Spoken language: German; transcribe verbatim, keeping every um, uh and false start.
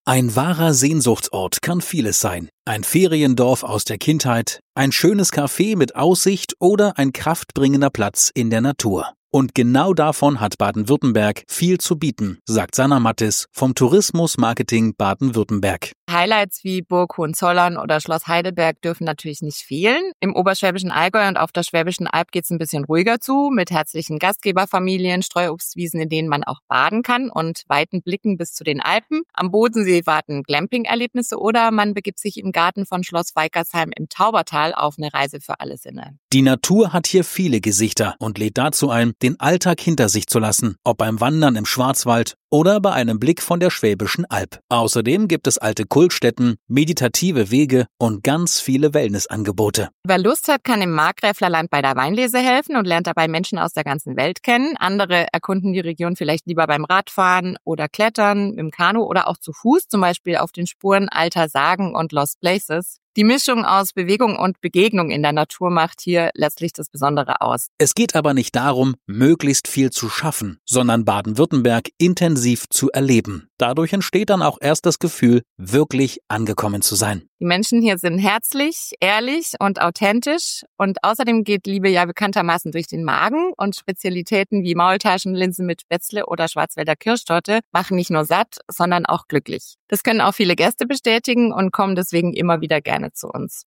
Ein wahrer Sehnsuchtsort kann vieles sein. Ein Feriendorf aus der Kindheit, ein schönes Café mit Aussicht oder ein kraftbringender Platz in der Natur. Und genau davon hat Baden-Württemberg viel zu bieten, sagt Sanna Mattis vom Tourismus-Marketing Baden-Württemberg. Highlights wie Burg Hohenzollern oder Schloss Heidelberg dürfen natürlich nicht fehlen. Im oberschwäbischen Allgäu und auf der Schwäbischen Alb geht es ein bisschen ruhiger zu, mit herzlichen Gastgeberfamilien, Streuobstwiesen, in denen man auch baden kann und weiten Blicken bis zu den Alpen. Am Bodensee warten Glamping-Erlebnisse oder man begibt sich im Garten von Schloss Weikersheim im Taubertal auf eine Reise für alle Sinne. Die Natur hat hier viele Gesichter und lädt dazu ein, den Alltag hinter sich zu lassen, ob beim Wandern im Schwarzwald oder bei einem Blick von der Schwäbischen Alb. Außerdem gibt es alte Kultstätten, meditative Wege und ganz viele Wellnessangebote. Wer Lust hat, kann im Markgräflerland bei der Weinlese helfen und lernt dabei Menschen aus der ganzen Welt kennen. Andere erkunden die Region vielleicht lieber beim Radfahren oder Klettern, im Kanu oder auch zu Fuß, zum Beispiel auf den Spuren alter Sagen und Lost Places. Die Mischung aus Bewegung und Begegnung in der Natur macht hier letztlich das Besondere aus. Es geht aber nicht darum, möglichst viel zu schaffen, sondern Baden-Württemberg intensiv zu erleben. Dadurch entsteht dann auch erst das Gefühl, wirklich angekommen zu sein. Die Menschen hier sind herzlich, ehrlich und authentisch und außerdem geht Liebe ja bekanntermaßen durch den Magen und Spezialitäten wie Maultaschen, Linsen mit Spätzle oder Schwarzwälder Kirschtorte machen nicht nur satt, sondern auch glücklich. Das können auch viele Gäste bestätigen und kommen deswegen immer wieder gerne zu uns.